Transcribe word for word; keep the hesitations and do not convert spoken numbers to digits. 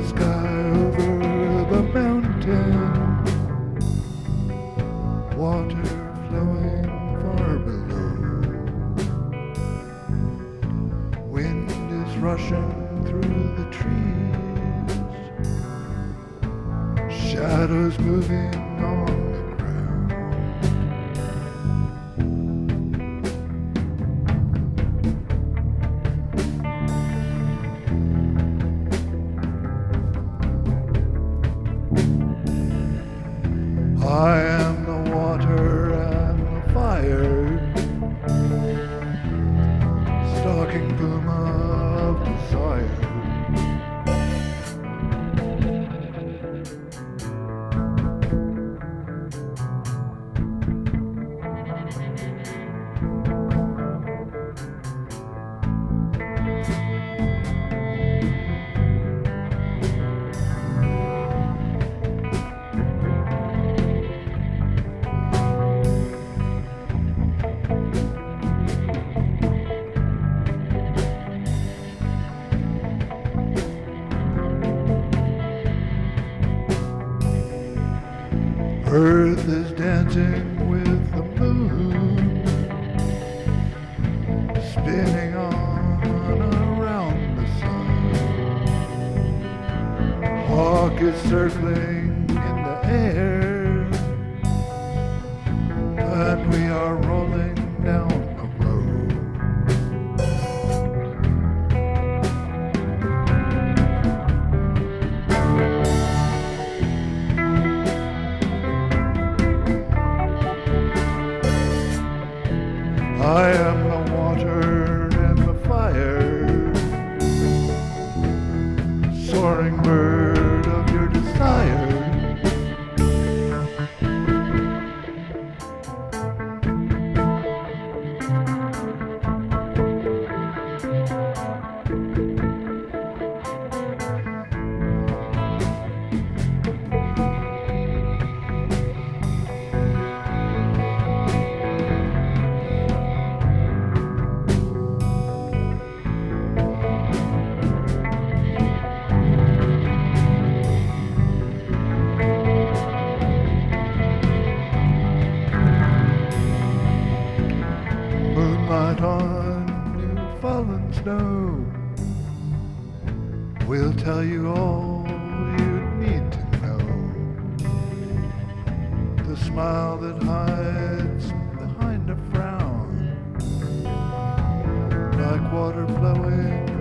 sky over the mountain, water flowing far below. Wind is rushing through the trees, shadows moving on the ground. I am the water and the fire, stalking puma of desire. Earth is dancing with the moon, spinning on around the sun. Hawk is circling in the air, and we are rolling down the road. I am the water and the fire, soaring bird of your desire. Moonlight on new fallen snow will tell you all you need to know. The smile that hides behind a frown, like water flowing